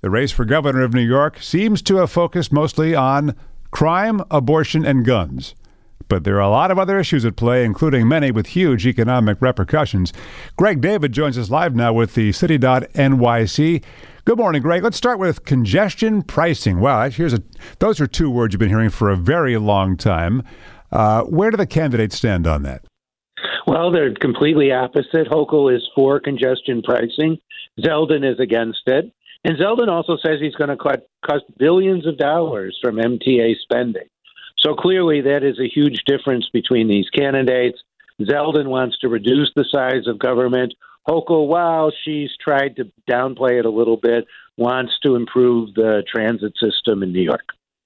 The race for governor of New York seems to have focused mostly on crime, abortion, and guns. But there are a lot of other issues at play, including many with huge economic repercussions. Greg David joins us live now with the City.nyc. Good morning, Greg. Let's start with congestion pricing. Wow, those are two words you've been hearing for a very long time. Where do the candidates stand on that? Well, they're completely opposite. Hochul is for congestion pricing. Zeldin is against it. And Zeldin also says he's going to cut billions of dollars from MTA spending. So clearly that is a huge difference between these candidates. Zeldin wants to reduce the size of government. Hochul, while she's tried to downplay it a little bit, wants to improve the transit system in New York.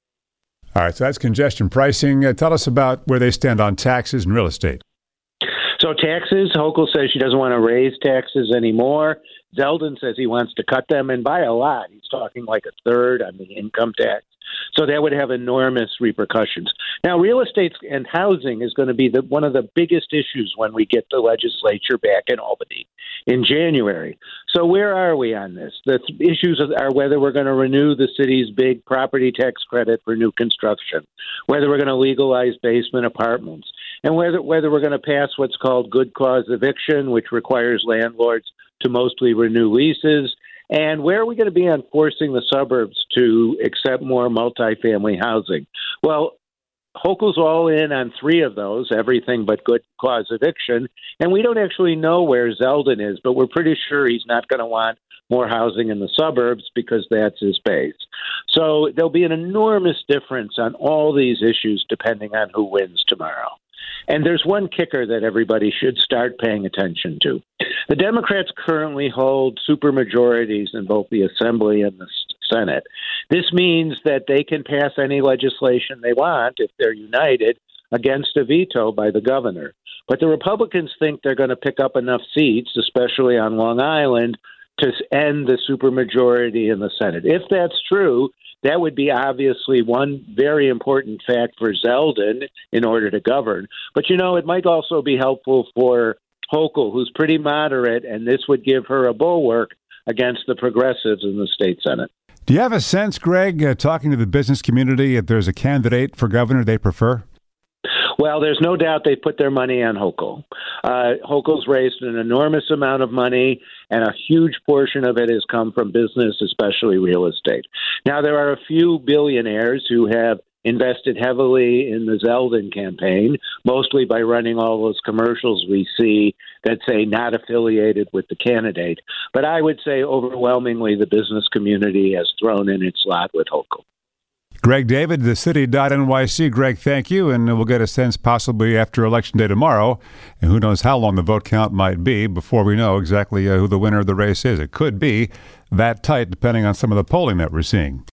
All right, so that's congestion pricing. Tell us about where they stand on taxes and real estate. So taxes, Hochul says she doesn't want to raise taxes anymore. Zeldin says he wants to cut them, and by a lot. He's talking like a third on the income tax. So that would have enormous repercussions. Now, real estate and housing is going to be one of the biggest issues when we get the legislature back in Albany in January. So where are we on this? The issues are whether we're going to renew the city's big property tax credit for new construction, whether we're going to legalize basement apartments, and whether we're going to pass what's called good cause eviction, which requires landlords to mostly renew leases. And where are we going to be on forcing the suburbs to accept more multifamily housing? Well, Hochul's all in on three of those, everything but good cause eviction. And we don't actually know where Zeldin is, but we're pretty sure he's not going to want more housing in the suburbs because that's his base. So there'll be an enormous difference on all these issues depending on who wins tomorrow. And there's one kicker that everybody should start paying attention to. The Democrats currently hold supermajorities in both the Assembly and the Senate. This means that they can pass any legislation they want if they're united against a veto by the governor. But the Republicans think they're going to pick up enough seats, especially on Long Island, to end the supermajority in the Senate. If that's true, that would be obviously one very important fact for Zeldin in order to govern. But, it might also be helpful for Hochul, who's pretty moderate, and this would give her a bulwark against the progressives in the state Senate. Do you have a sense, Greg, talking to the business community, if there's a candidate for governor they prefer? Well, there's no doubt they put their money on Hochul. Hochul's raised an enormous amount of money, and a huge portion of it has come from business, especially real estate. Now, there are a few billionaires who have invested heavily in the Zeldin campaign, mostly by running all those commercials we see that say not affiliated with the candidate. But I would say overwhelmingly the business community has thrown in its lot with Hochul. Greg David, the City.nyc. Greg, thank you. And we'll get a sense possibly after Election Day tomorrow. And who knows how long the vote count might be before we know exactly who the winner of the race is. It could be that tight depending on some of the polling that we're seeing.